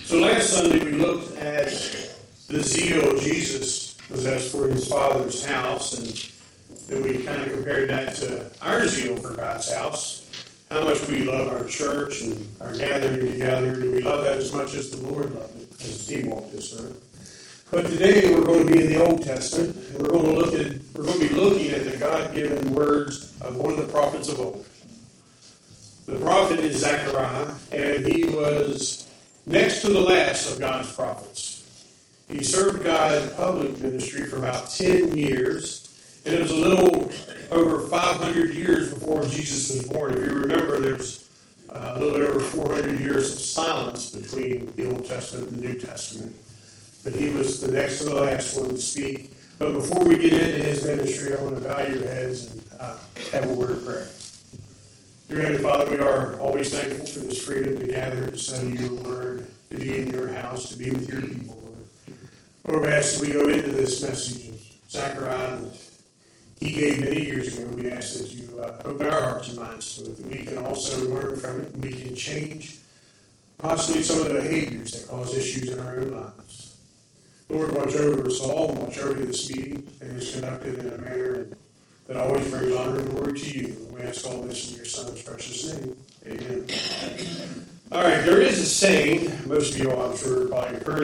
So last Sunday we looked at the zeal Jesus possessed for his Father's house, and then we kind of compared that to our zeal for God's house. How much we love our church and our gathering together. Do we love that as much as the Lord loved it, as he walked this earth? But today we're going to be in the Old Testament, and we're going to be looking at the God-given words of one of the prophets of old. The prophet is Zechariah, and he was next to the last of God's prophets. He served God in public ministry for about 10 years, and it was a little over 500 years before Jesus was born. If you remember, there's a little bit over 400 years of silence between the Old Testament and the New Testament. But he was the next to the last one to speak. But before we get into his ministry, I want to bow your heads and have a word of prayer. Dear Heavenly Father, we are always thankful for this freedom to gather, to study your word, to be in your house, to be with your people, Lord. Lord, as we go into this message of Zechariah that he gave many years ago, we ask that you open our hearts and minds to it, that we can also learn from it, and we can change possibly some of the behaviors that cause issues in our own lives. Lord, watch over us all, watch over this meeting, and it's conducted in a manner that always brings honor and glory to you. We ask all this in your Son's precious name. Amen. All right, there is a saying, most of you all, I'm sure, probably heard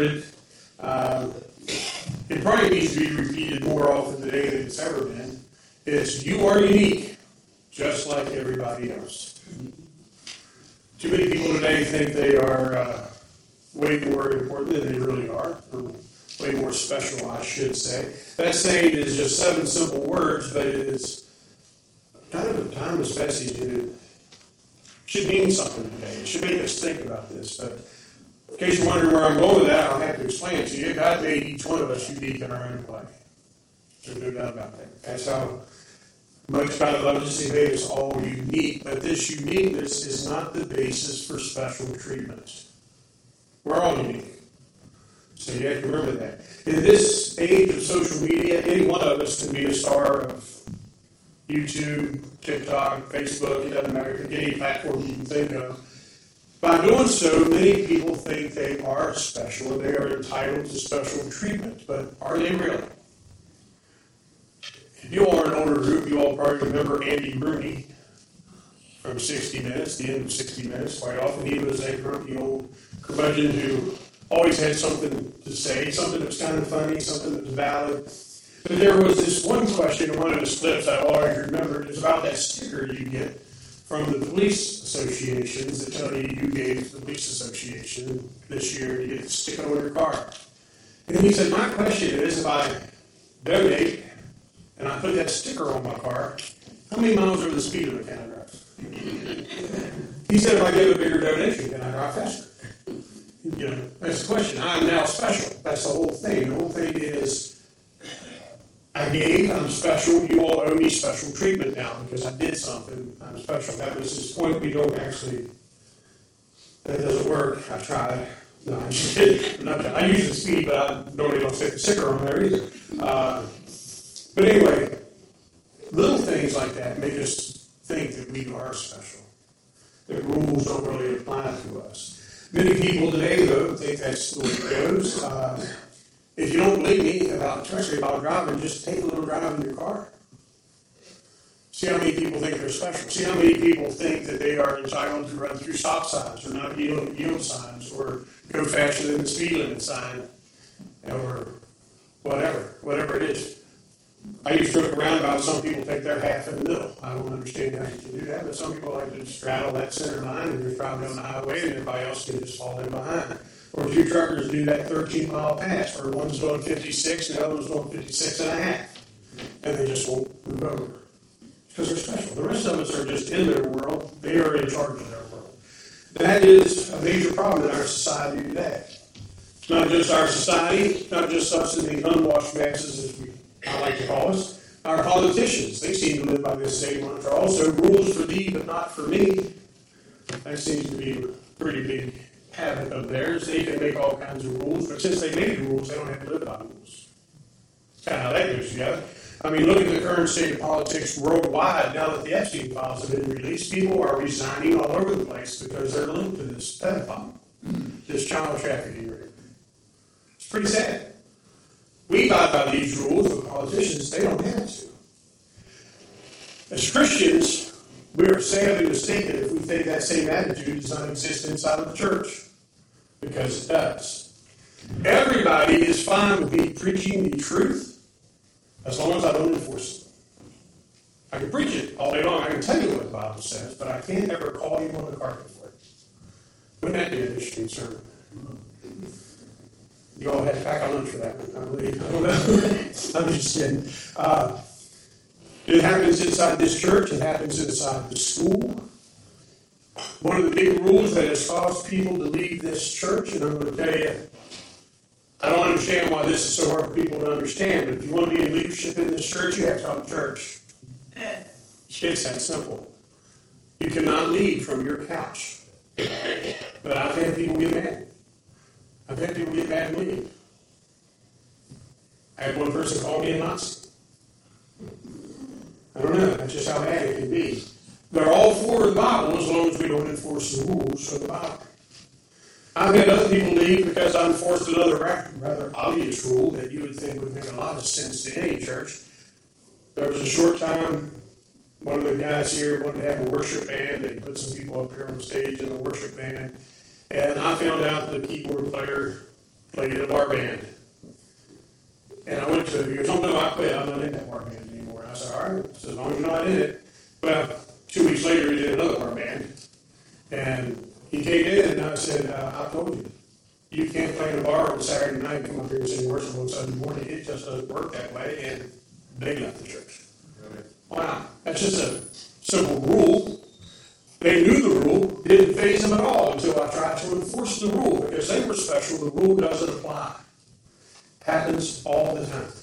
it. It probably needs to be repeated more often today than it's ever been. It's, you are unique, just like everybody else. Too many people today think they are way more important than they really are, or way more special, I should say. That saying is just 7 simple words, but it is kind of a timeless message, and it should mean something today. It should make us think about this. But in case you're wondering where I'm going with that, I'll have to explain it to you. God made each one of us unique in our own way. There's no doubt about that. That's how much God loves us. He made us all unique, but this uniqueness is not the basis for special treatment. We're all unique. So you have to remember that. In this age of social media, any one of us can be a star of YouTube, TikTok, Facebook, it doesn't matter, any platform you can think of. By doing so, many people think they are special and they are entitled to special treatment, but are they really? If you all are an older group, you all probably remember Andy Rooney from 60 Minutes, the end of 60 Minutes. Quite often he was a grumpy old curmudgeon who always had something to say, something that was kind of funny, something that was valid. But there was this one question in one of his clips I always remembered. It was about that sticker you get from the police associations that tell you gave to the police association this year. You get to stick it on your car. And he said, my question is, if I donate and I put that sticker on my car, how many miles over the speed limit can I drive? He said, if I give a bigger donation, can I drive faster? You know, that's the question. I'm now special. That's the whole thing. The whole thing is, I gave, I'm special, you all owe me special treatment now because I did something, I'm special. That was his point. We don't actually, that doesn't work. I tried. No, I'm just kidding. I use the speed, but I normally don't stick the sticker on there either. But anyway, little things like that make us think that we are special. That rules don't really apply to us. Many people today, though, think that's the way it goes. If you don't believe me, especially about driving, just take a little drive in your car. See how many people think they're special. See how many people think that they are entitled to run through stop signs or not yield signs or go faster than the speed limit sign or whatever it is. I used to joke around about some people think they're half in the middle. I don't understand how you can do that, but some people like to straddle that center line and just drive down the highway and everybody else can just fall in behind. Or 2 truckers do that 13-mile pass, or one's going 56 and the other one's going 56 and a half. And they just won't move over. Because they're special. The rest of us are just in their world. They are in charge of their world. That is a major problem in our society today. It's not just our society, not just us in the unwashed masses, as I like to call us. Our politicians, they seem to live by this same mantra. Also, rules for thee, but not for me. That seems to be a pretty big habit of theirs. They can make all kinds of rules, but since they made rules, they don't have to live by the rules. That's kind of how that goes together. I mean, look at the current state of politics worldwide. Now that the Epstein files have been released, people are resigning all over the place because they're linked to this pedophile. this child trafficking ring. It's pretty sad. We abide by these rules, but politicians, they don't have to. As Christians, we are sadly mistaken if we think that same attitude does not exist inside of the church, because it does. Everybody is fine with me preaching the truth as long as I don't enforce it. I can preach it all day long. I can tell you what the Bible says, but I can't ever call you on the carpet for it. Wouldn't that be an interesting sermon? You all had to pack a lunch for that one, I believe. I don't know. I'm just kidding. It happens inside this church. It happens inside the school. One of the big rules that has caused people to leave this church, and I'm going to tell you, I don't understand why this is so hard for people to understand, but if you want to be in leadership in this church, you have to come to church. It's that simple. You cannot leave from your couch. But I've had people get mad. I've had people get mad and leave. I had one person call me a Nazi. I don't know. That's just how bad it can be. They're all for the Bible as long as we don't enforce the rules of the Bible. I've had other people leave because I enforced another rather obvious rule that you would think would make a lot of sense to any church. There was a short time, one of the guys here wanted to have a worship band. They put some people up here on stage in the worship band. And I found out the keyboard player played in a bar band. And I went to him. He goes, "Oh, no, I quit. I'm not in that bar band anymore." I said, "All right, so as long as you're not in it." Well, 2 weeks later, he did another bar band. And he came in, and I said, "I told you, you can't play in a bar on Saturday night and come up here and sing worship on Sunday morning. It just doesn't work that way." And they left the church. Wow, that's just a simple rule. They knew the rule, didn't faze them at all until I tried to enforce the rule. Because they were special, the rule doesn't apply. Happens all the time.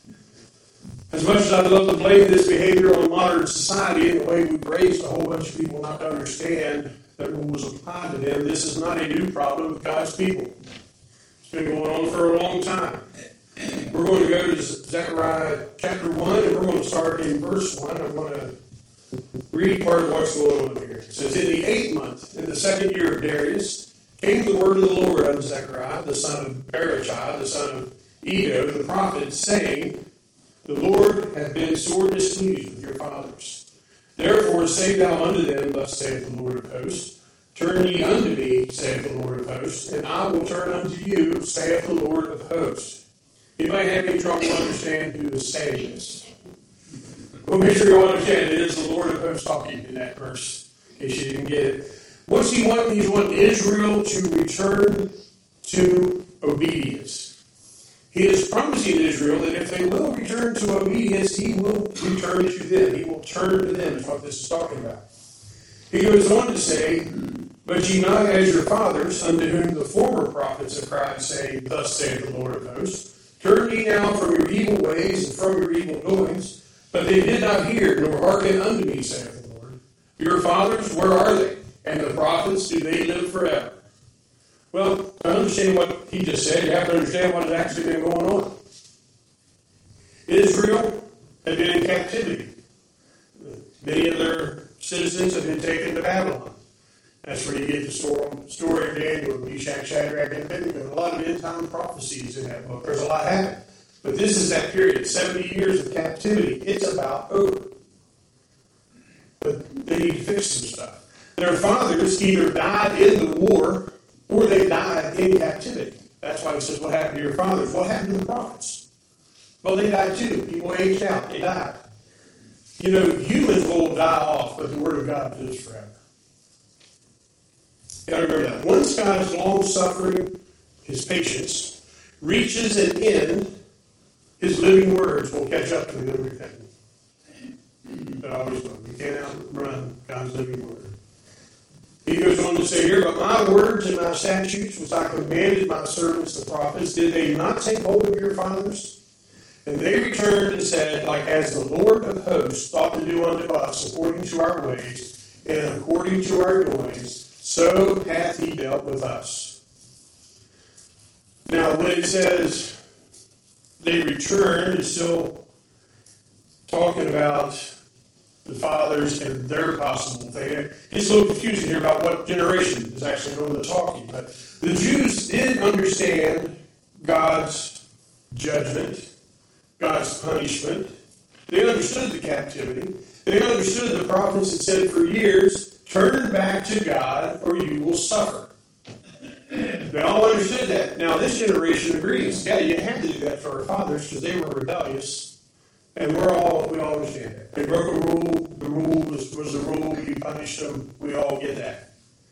As much as I'd love to blame this behavior on modern society and the way we've raised a whole bunch of people not to understand that rules apply to them, this is not a new problem with God's people. It's been going on for a long time. We're going to go to Zechariah chapter 1, and we're going to start in verse 1. I'm going to read part of what's going on here. It says, "In the 8th month, in the 2nd year of Darius, came the word of the Lord unto Zechariah, the son of Berechiah, the son of Edo, the prophet, saying, The Lord hath been sore displeased with your fathers. Therefore say thou unto them, Thus saith the Lord of hosts, Turn ye unto me, saith the Lord of hosts, and I will turn unto you, saith the Lord of hosts." Anybody have any trouble understanding who is saying this? Well, make sure you all understand it is the Lord of hosts talking in that verse, in case you didn't get it. What's he want? He's wanting Israel to return to obedience. He is promising Israel that if they will return to obedience, he will return to them. He will turn to them, is what this is talking about. He goes on to say, "But ye not as your fathers, unto whom the former prophets have cried, saying, Thus saith the Lord of hosts, Turn ye now from your evil ways and from your evil doings. But they did not hear, nor hearken unto me, saith the Lord. Your fathers, where are they? And the prophets, do they live forever?" Well, to understand what he just said, you have to understand what has actually been going on. Israel had been in captivity. Many of their citizens have been taken to Babylon. That's where you get the story of Daniel, Meshach, Shadrach, and Abednego. A lot of end-time prophecies in that book. There's a lot happening. But this is that period, 70 years of captivity. It's about over. But they need to fix some stuff. Their fathers either died in the war or they died in captivity. That's why he says, what happened to your fathers? What happened to the prophets? Well, they died too. People aged out. They died. You know, humans will die off, but the Word of God lives forever. You got to remember that. Once God's long-suffering, his patience, reaches an end, his living words will catch up to him and repent. But always will. You can't outrun God's living word. He goes on to say here, "But my words and my statutes, which I commanded my servants the prophets, did they not take hold of your fathers? And they returned and said, Like as the Lord of hosts thought to do unto us, according to our ways, and according to our doings, so hath he dealt with us." Now, when it says they returned, it's still talking about the fathers and their possible thing. It's a little confusing here about what generation is actually doing the talking. But the Jews understand God's judgment, God's punishment. They understood the captivity. They understood the prophets had said for years, turn back to God or you will suffer. They all understood that. Now this generation agrees. Yeah, you had to do that for our fathers because they were rebellious. And we all understand that. They broke a rule. The rule was the rule. You punished them. We all get that.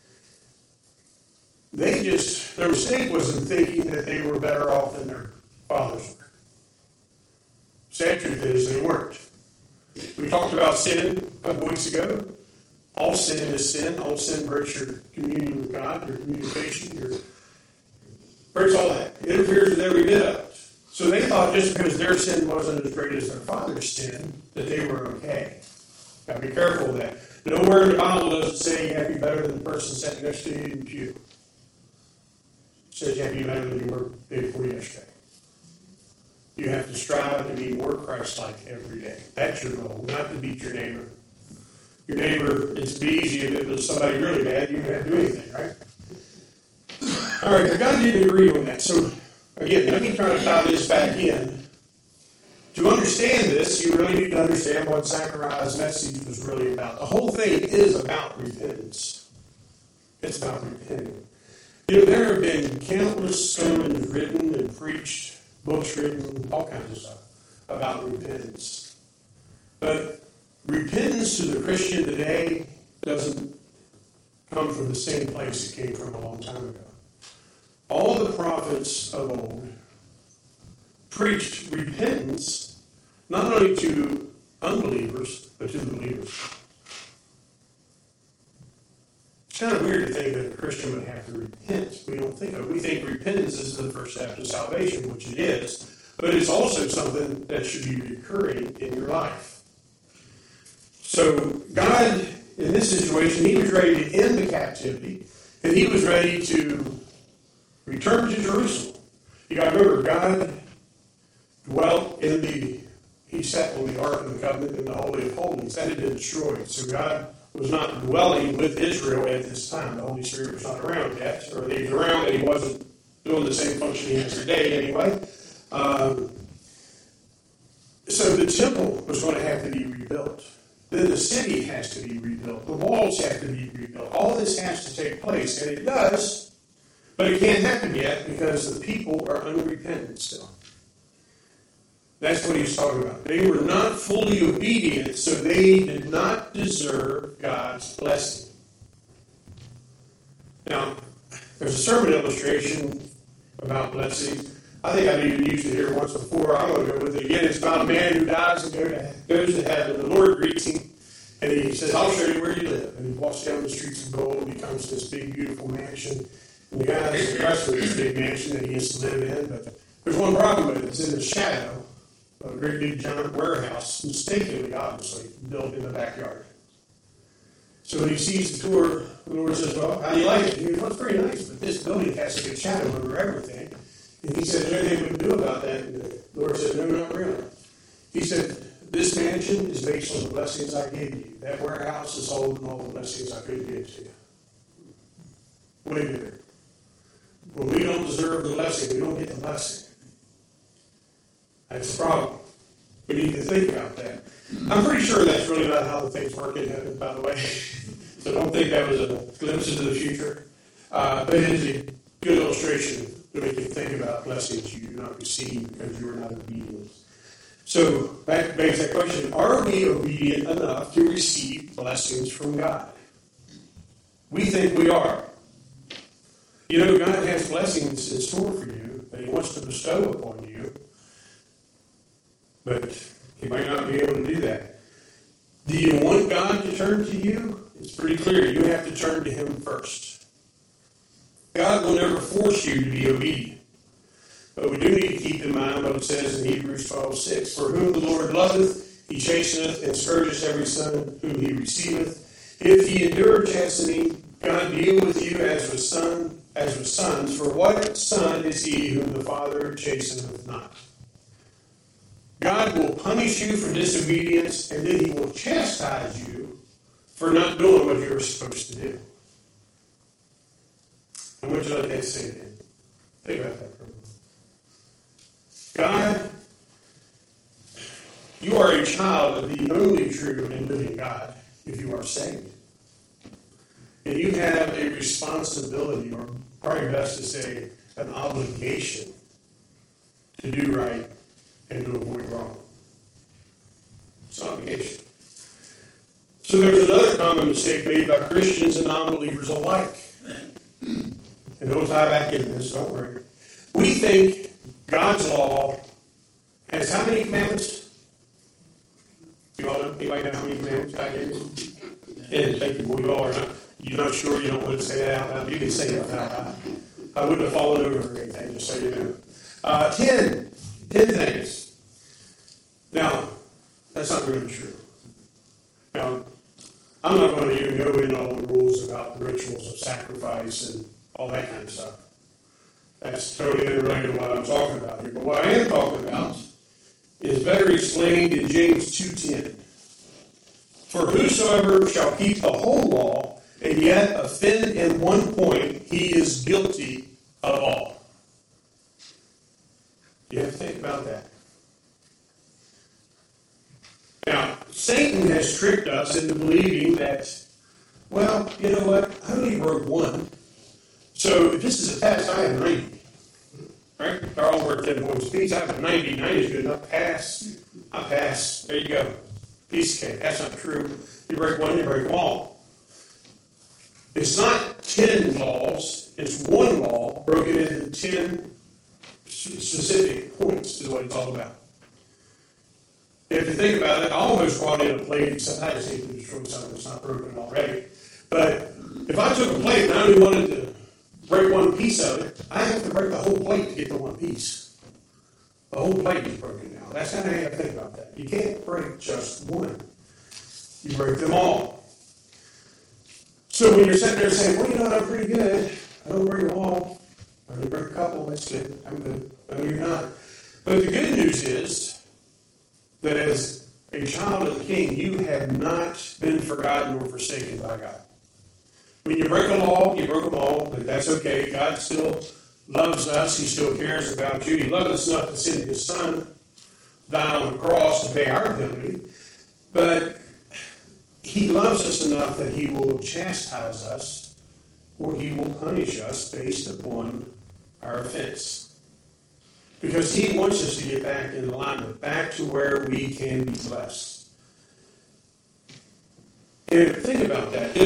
Their mistake was in thinking that they were better off than their fathers were. Sad truth is they weren't. We talked about sin a couple weeks ago. All sin is sin. All sin breaks your communion with God, your communication, breaks all that. It interferes with every bit of it. So they thought just because their sin wasn't as great as their father's sin, that they were okay. Got to be careful of that. Nowhere in the Bible does it say you have to be better than the person sitting next to you in the pew. It says you have to be better than you were the day before yesterday. You have to strive to be more Christ-like every day. That's your goal, not to beat your neighbor. Your neighbor, it's easy if it was somebody really bad, you don't have to do anything, right? All right, but God didn't agree on that. So, again, let me try to tie this back in. To understand this, you really need to understand what Zechariah's message was really about. The whole thing is about repentance. It's about repenting. There have been countless sermons written and preached, books written, all kinds of stuff about repentance. But repentance to the Christian today doesn't come from the same place it came from a long time ago. All the prophets of old preached repentance not only to unbelievers, but to the believers. It's kind of weird to think that a Christian would have to repent. We don't think of it. We think repentance is the first step to salvation, which it is, but it's also something that should be recurring in your life. So God, in this situation, he was ready to end the captivity, and he was ready to return to Jerusalem. You got to remember, God dwelt he sat on the Ark of the Covenant in the Holy of Holies. That had been destroyed. So God was not dwelling with Israel at this time. The Holy Spirit was not around yet, or he was around and he wasn't doing the same function he has today anyway. So the temple was going to have to be rebuilt. Then the city has to be rebuilt. The walls have to be rebuilt. All this has to take place, and it does, but it can't happen yet because the people are unrepentant still. That's what he's talking about. They were not fully obedient, so they did not deserve God's blessing. Now, there's a sermon illustration about blessings. I think I've even used it here once before. I'm going to go with it again. It's about a man who dies and goes to heaven. The Lord greets him, and he says, I'll show you where you live. And he walks down the streets of gold and becomes this big, beautiful mansion. And the guy is impressed with this big mansion that he gets to live in. But there's one problem with it. It's in the shadow of a great big giant warehouse, mistakenly, obviously, built in the backyard. So when he sees the tour, the Lord says, well, how do you like it? He goes, well, it's pretty nice, but this building has a big shadow over everything. And he said, is there anything we can do about that? And the Lord said, no, not really. He said, this mansion is based on the blessings I gave you. That warehouse is holding all the blessings I could give to you. Wait a minute. When we don't deserve the blessing, we don't get the blessing. That's the problem. We need to think about that. I'm pretty sure that's really not how the things work in heaven, by the way. So don't think that was a glimpse into the future. But it is a good illustration to make you think about blessings you do not receive because you are not obedient. So that begs that question, are we obedient enough to receive blessings from God? We think we are. You know, God has blessings in store for you that he wants to bestow upon you. But he might not be able to do that. Do you want God to turn to you? It's pretty clear. You have to turn to him first. God will never force you to be obedient. But we do need to keep in mind what it says in Hebrews 12:6. For whom the Lord loveth, he chasteneth and scourgeth every son whom he receiveth. If ye endure chastening, God deal with you as with sons. For what son is he whom the Father chasteneth not? God will punish you for disobedience, and then he will chastise you for not doing what you're supposed to do. I want you to let that sink in. Think about that for a moment. God, you are a child of the only true and living God if you are saved. And you have a responsibility, or probably best to say, an obligation to do right and to avoid wrong. It's an obligation. So there's another common mistake made by Christians and non-believers alike. And don't tie back into this, don't worry. We think God's law has how many commandments? You all know? Anybody know how many commandments God gave us? And thank you, you all are not. You're not sure, you don't want to say that out loud. You can say it out loud. I wouldn't have fallen over or anything, just so you know. 10 things. Now, that's not really true. Now, I'm not going to even go into all the rules about the rituals of sacrifice and all that kind of stuff. That's totally unrelated to what I'm talking about here. But what I am talking about is better explained in James 2:10. For whosoever shall keep the whole law and yet offend in one point, he is guilty of all. You have to think about that. Now, Satan has tricked us into believing that, well, you know what? I only broke one. So if this is a test, I have 90. Right? They're all worth 10 points apiece. I have a 90. 90 is good enough. Pass. I pass. There you go. Piece of cake. That's not true. You break one, you break them all. It's not 10 laws. It's one law broken into 10 specific points is what it's all about. If you think about it, I almost brought in a plate, except I just hate to destroy something that's not broken already. But if I took a plate and I only wanted to break one piece of it, I have to break the whole plate to get the one piece. The whole plate is broken now. That's how you have to think about that. You can't break just one. You break them all. So when you're sitting there saying, well, you know what, I'm pretty good. I don't break them all. I only break a couple. That's good. I'm good. No, you're not. But the good news is that as a child of the King, you have not been forgotten or forsaken by God. When you break a law, you broke them all, but that's okay. God still loves us. He still cares about you. He loved us enough to send His Son down on the cross to pay our penalty. But He loves us enough that He will chastise us or He will punish us based upon our offense. Because He wants us to get back in alignment, back to where we can be blessed. And think about that.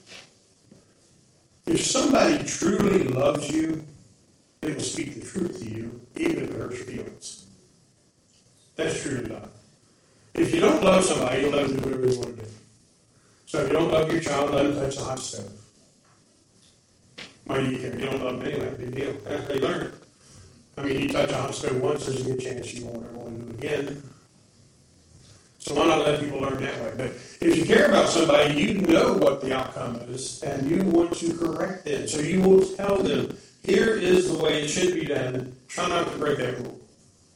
If somebody truly loves you, they will speak the truth to you, even if it hurts your feelings. That's true love. If you don't love somebody, you'll let them do whatever they want to do. So if you don't love your child, let them touch the hot stove. Why do you care? You don't love them anyway, big deal. They learn. I mean, you touch a hot stove once, there's a good chance you won't ever want to do it again. So why not let people learn that way? But if you care about somebody, you know what the outcome is, and you want to correct it. So you will tell them, here is the way it should be done. Try not to break that rule.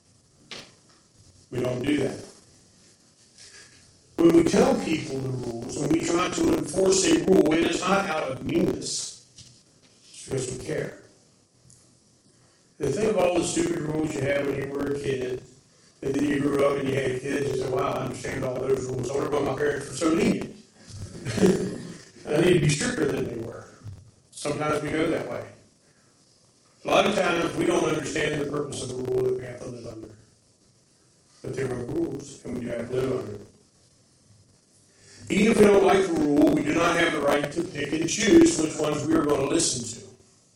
We don't do that. When we tell people the rules, when we try to enforce a rule, it is not out of meanness. It's because we care. And think of all the stupid rules you had when you were a kid, and then you grew up and you had kids, and you said, wow, I understand all those rules. I wonder why my parents were so lenient. I need to be stricter than they were. Sometimes we go that way. A lot of times we don't understand the purpose of the rule that we have to live under. But there are rules, and we have to live under them. Even if we don't like the rule, we do not have the right to pick and choose which ones we are going to listen to.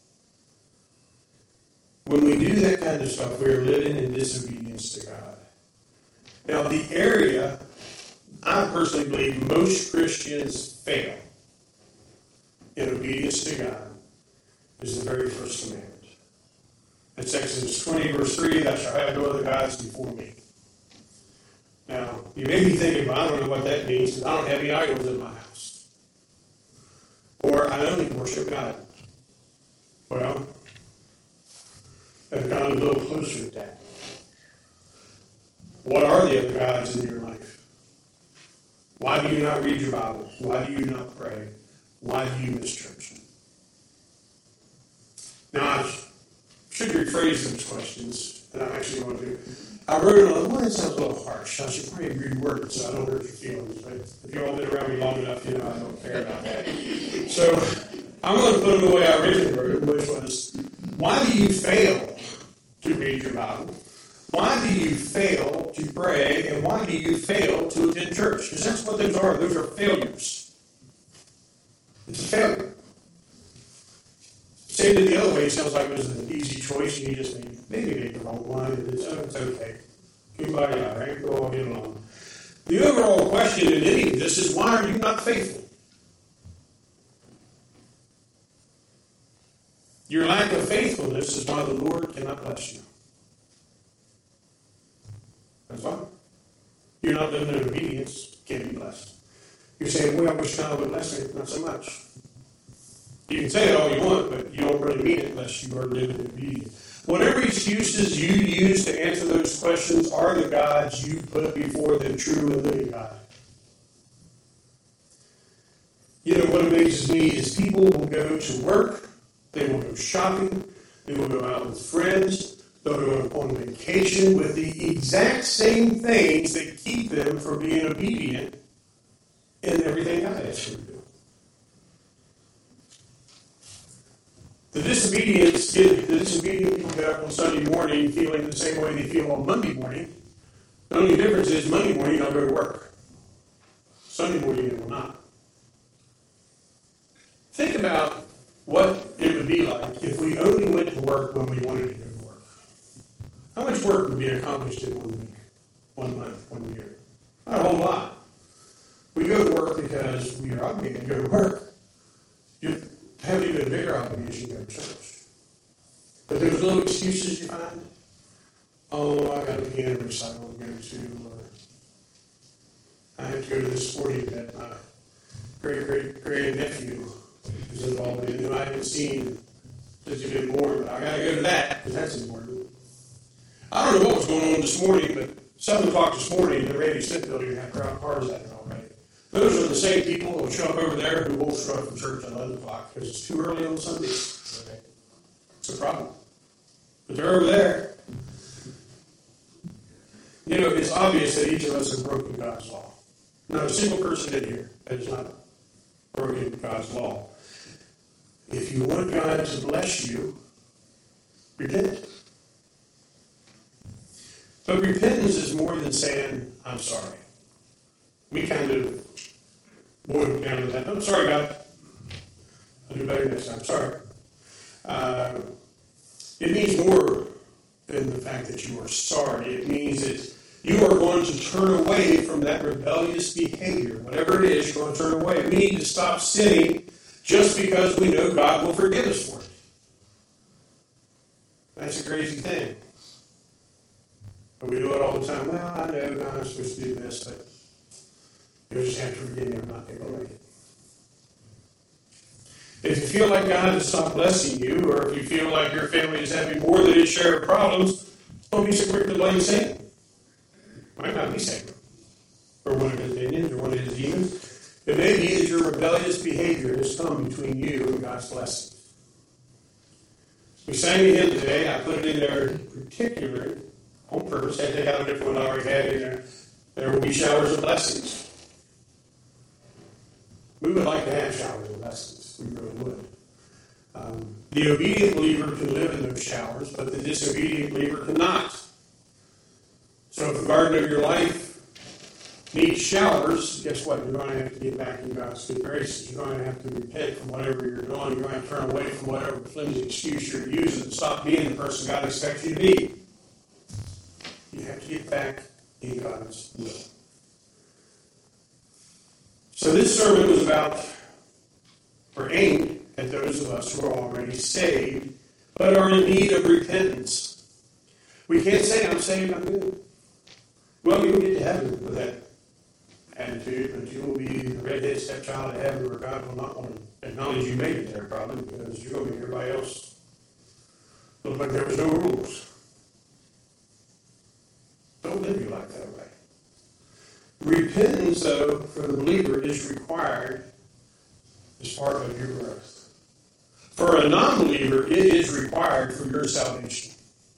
When we do that kind of stuff, we are living in disobedience to God. Now, the area I personally believe most Christians fail in obedience to God is the very first commandment. It's Exodus 20, verse 3, thou shalt have no other gods before me. Now, you may be thinking, well, I don't know what that means, because I don't have any idols in my house. Or I only worship God. Well, I've gone a little closer to that. What are the other gods in your life? Why do you not read your Bible? Why do you not pray? Why do you miss church? Now, I've should rephrase those questions, and I'm actually going to. I wrote it on, well, it sounds a little harsh. I should probably reword it so I don't hurt your feelings. But if you've all been around me long enough, you know I don't care about that. So I'm going to put it the way I originally wrote it, which was, why do you fail to read your Bible? Why do you fail to pray? And why do you fail to attend church? Because that's what those are. Those are failures. It's a failure. Saying it the other way sounds like it was an easy choice and you just made the wrong one. And it's okay. Kumbaya, right? Go all get along. The overall question in any of this is, why are you not faithful? Your lack of faithfulness is why the Lord cannot bless you. That's why. You're not living in obedience, can't be blessed. You're saying, well, I wish God would bless me. Not so much. You can say it all you want, but you don't really mean it unless you are living in obedience. Whatever excuses you use to answer those questions are the gods you put before the true and living God. You know, what amazes me is people will go to work, they will go shopping, they will go out with friends, they'll go on vacation with the exact same things that keep them from being obedient in everything God asks them to do. The disobedient people get up on Sunday morning feeling the same way they feel on Monday morning. The only difference is Monday morning they'll go to work. Sunday morning they will not. Think about what it would be like if we only went to work when we wanted to go to work. How much work would be accomplished in 1 week, 1 month, 1 year? Not a whole lot. We go to work because we are obligated to go to work. You have even a bigger obligation to go to church. But there's no excuses you find. Oh, I got a piano recital to go to, or I have to go to this sporting event. My great-great-great-nephew is involved in, who I haven't seen since he's been born, but I got to go to that because that's important. I don't know what was going on this morning, but 7 o'clock this morning, the Randy Smith building had crowd cars at it already. Those are the same people who will show up over there who won't show up from church at 11 o'clock because it's too early on Sunday. Okay. It's a problem. But they're over there. You know, it's obvious that each of us have broken God's law. Not a single person in here that has not broken God's law. If you want God to bless you, repent. But repentance is more than saying, I'm sorry. We kind of boil down to that. I'm sorry, God. I'll do better next time. Sorry. It means more than the fact that you are sorry. It means that you are going to turn away from that rebellious behavior. Whatever it is, you're going to turn away. We need to stop sinning just because we know God will forgive us for it. That's a crazy thing. But we do it all the time. Well, I know God is supposed to do this, but you just have to forgive me. I'm not going to like it. If you feel like God has stopped blessing you, or if you feel like your family is having more than its share of problems, don't be so quick to blame Satan. Might not be Satan, or one of his minions, or one of his demons. It may be that your rebellious behavior has come between you and God's blessing. We sang a hymn today. I put it in there in particular on purpose. I take out a different one I already had in there. There will be showers of blessings. We would like to have showers of blessings. We really would. The obedient believer can live in those showers, but the disobedient believer cannot. So if the garden of your life needs showers, guess what? You're going to have to get back in God's good graces. You're going to have to repent from whatever you're doing. You're going to have to turn away from whatever flimsy excuse you're using and stop being the person God expects you to be. You have to get back in God's will. So this sermon was about, or aimed at those of us who are already saved, but are in need of repentance. We can't say, I'm saved, I'm good. Well, you'll get to heaven with that attitude, but you will be the redheaded stepchild of heaven where God will not want to acknowledge you made it there, probably, because you're going to make everybody else look like there was no rules. Don't live your life that way. Repentance, though, for the believer is required as part of your growth. For a non-believer, it is required for your salvation.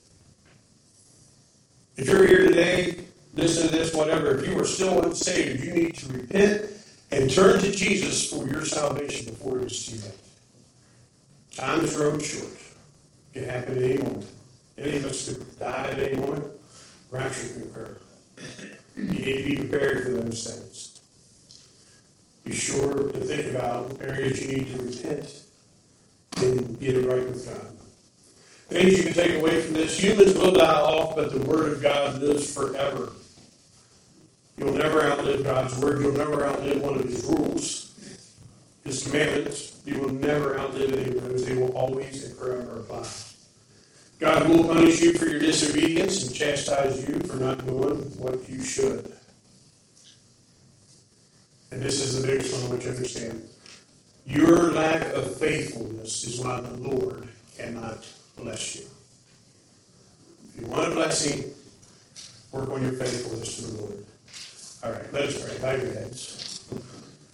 If you're here today, listen to this, whatever, if you are still unsaved, you need to repent and turn to Jesus for your salvation before it's too late. Time is growing short. It can happen at any moment. Any of us could die at any moment. Rapture can occur. You need to be prepared for those things. Be sure to think about areas you need to repent and get it right with God. Things you can take away from this: humans will die off, but the Word of God lives forever. You'll never outlive God's Word. You'll never outlive one of His rules, His commandments. You will never outlive any of those. They will always and forever apply. God will punish you for your disobedience and chastise you for not doing what you should. And this is the biggest one I want you to understand. Your lack of faithfulness is why the Lord cannot bless you. If you want a blessing, work on your faithfulness to the Lord. All right, let us pray. Bow your heads.